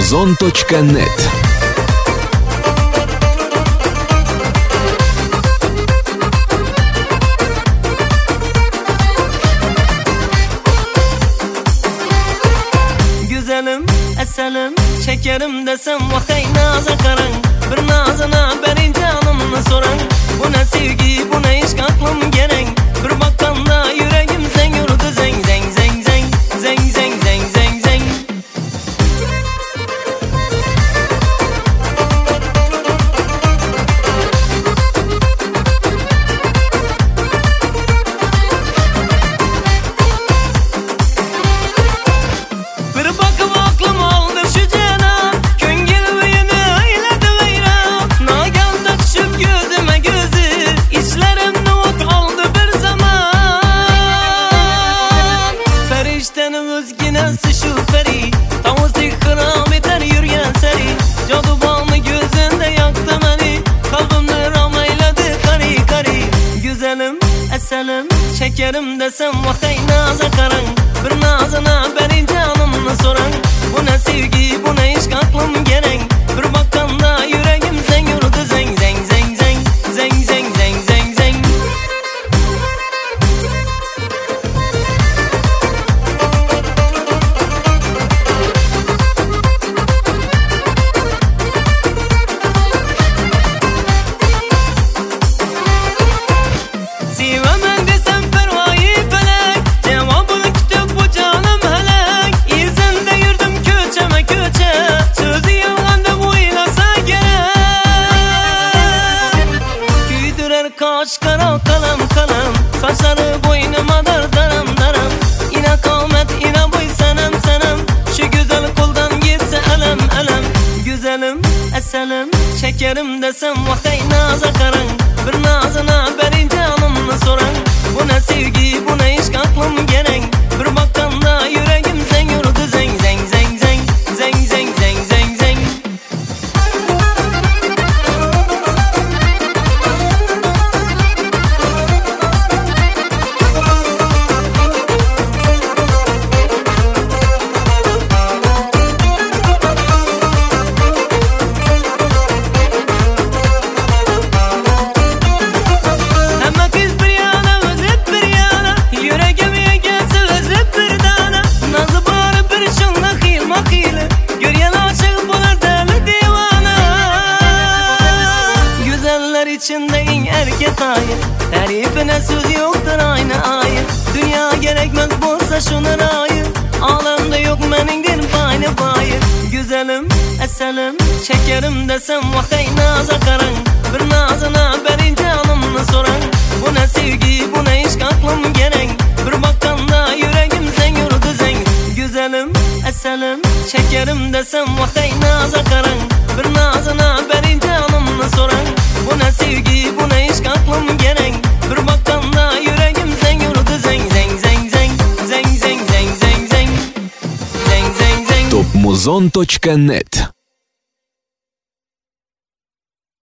Topmuzon.net. Güzelim, eselim, şekerim desem vakay naza karan. Bir nazına berin canımını soran. Bu ne sevgi, bu ne işk aklım gelen. Bir bakanda yüreğim sen yurdu zeng zeng zeng zeng. Zeng zeng zeng zeng zeng. Bir bakıp aklım aldı şu cana. Köngül büyünü eyledi veyran. Naganda düşüp gözüme gözü. İçlerim not aldı bir zaman. Feriştenin özginesi şu feri. Tavuzdik kıram eter yürgen seri. Cadı balını gözünde yaktı beni. Kalbimde ram eyledi kari kari. Güzelim, eselim, şekerim desem vakay naza karan. Bir nazına berin canımını soran. Bu ne sevgi, bu ne işk aklım gelen. Bir bakanda yüreğim sen yurdu zeng zeng zeng zeng. Zeng zeng zeng zeng zeng. Sevemem desem pervayı felek. Cevabını kütüp bu canım helek. İzinde yürüdüm köçeme köçe. Sözü yılganda bu ilasa gerek. Güydürer kaş kara kalem kalem. Saçları boynuma dar daram daram. İna kavmet ina boy senem senem. Şu güzel koldan gitse elem elem. Güzelim, eselim, şekerim desem vakay naza karan. Bir nazına berin canımını soran. Bu ne sevgi, bu ne işk aklım gelen. Bir bakanda yüreğim sen yurdu zeng zeng zeng zeng. Zeng zeng zeng zeng zeng. Ama kız bir yana, özüp bir yana. Yüreğim yegesi özüp bir dana. Nazı bağırıp bir şunla kıyılma kıyılı. Göryen aşık bular deli divana. Güzeller içinde en erkek ayı. Tarifine söz yoktur aynı ayı. Dünya gerekmez bolsa şunun ayı. Alemde yok menindir payını payı. Güzelim, eselim, şekerim desem vakay naza karan. Bir nazına berin canımını soran. Bu ne sevgi, bu ne işk aklım gelen. Bir bakanda yüreğim sen yurdu zeng. Güzelim, eselim, şekerim desem vakay naza karan. Bir nazına berin canımını soran. Bu ne sevgi, bu ne işk aklım gelen. Bir bakanda yüreğim sen yurdu zeng zeng zeng zeng. Zeng zeng zeng zeng zeng. Zeng zeng zeng. Topmuzon.net.